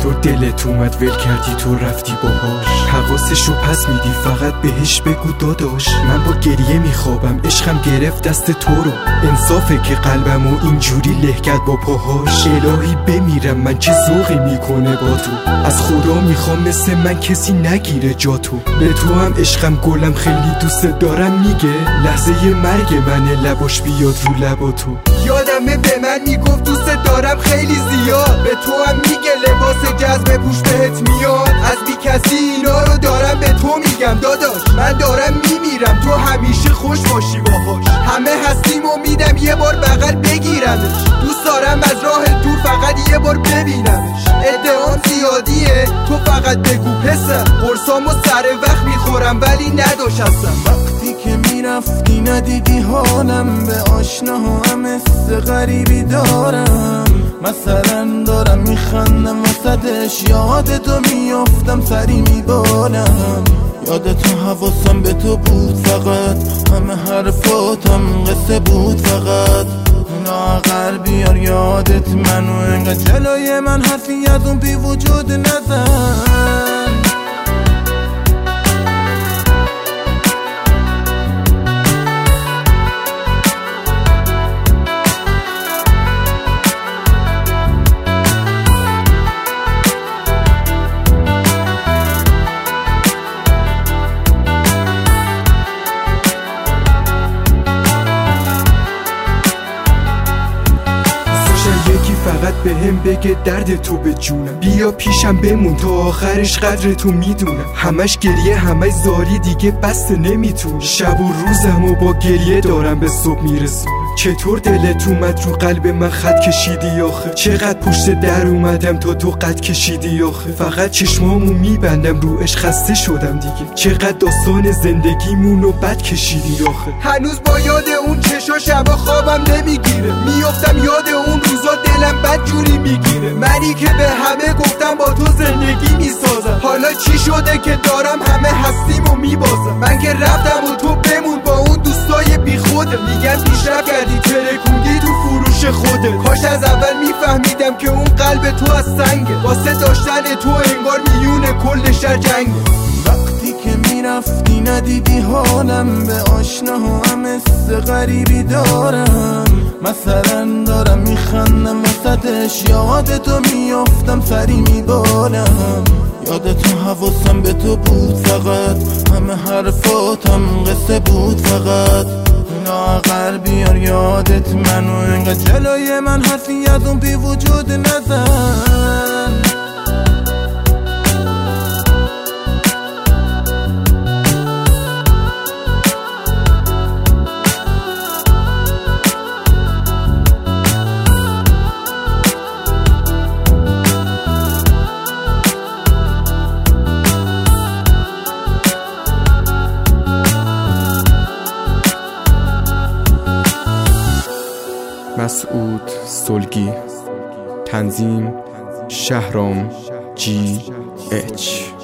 چطور دلت اومد ول کردی تو رفتی باهاش؟ حواسشو پس میدی فقط بهش بگو داداش من با گریه میخوابم عشقم گرفت دست تو رو. انصافه که قلبمو اینجوری له کرد با پاهاش. الهی بمیرم من چه ذوقی میکنه با تو. از خدا میخوام مثل من کسی نگیره جا تو. به تو هم عشقم گلم خیلی دوست دارم میگه لحظه مرگ منه لباش بیاد رو لبا تو. یادمه به من میگفت دوست دارم خیلی زیاد. به تو هم میگه لباس جذب پوش بهت میاد. از بی کسی اینا رو دارم به تو میگم داداش من دارم میمیرم تو همیشه خوش باشی باهاش. همه هستیم و میدم یه بار بغل بگیرمش. دوست دارم از راه دور فقط یه بار ببینمش. ادعام زیادیه تو فقط بگو پسر. قرصامو سر وقت میخورم ولی نداشتم. وقتی که میرفتی ندیدی حالم به آشناها هم حس غریبی دارم. مثلا دارم میخندم وسطش یادتو میافتم سری میبالم. یادتو حواسم به تو بود فقط همه حرفاتم قصه بود فقط. لاغر بیار یادت منو انقدر جلوی من حرفی از اون بی وجود نزن. فقط به هم بگه درد تو به جونم. بیا پیشم بمون تا آخرش قدر تو میدونم. همش گریه همش زاری دیگه بس نمیتونم. شب و روزم و با گریه دارم به صبح میرسونم. چطور دلت اومد رو قلب من خط کشیدی آخه؟ چقدر پشت در اومدم تا تو قد کشیدی آخه؟ فقط چشمامو میبندم رو عشق خسته شدم دیگه. چقدر داستان زندگیمونو بد کشیدی آخه؟ هنوز با یاد اون چشا شبا خوابم نمیگیره. میافتم یاد اون روزا دلم بد جوری میگیره. منی که به همه گفتم با تو زندگی میسازم. حالا چی شده که دارم همه هستیم و میبازم. من که رفتم و تو بمون با اون دوستای بی خوده. میگن پیشرفت کردی ترکوندی تو فروش خوده. کاش از اول میفهمیدم که اون قلب تو از سنگه. واسه داشتن تو انگار میونه کل شهر جنگه. وقتی که میرفتی ندیدی حالم به آشناها هم حس غریبی دارم. مثلا دارم میخندم وسطش یادتو میافتم سری میبالم. یادتو حواسم به تو بود فقط همه حرفاتم قصه بود فقط. لاغر بیار یادت منو انقدر جلوی من حرفی از اون بی وجود نزن. مسعود سلگی. تنظیم شهرام GH.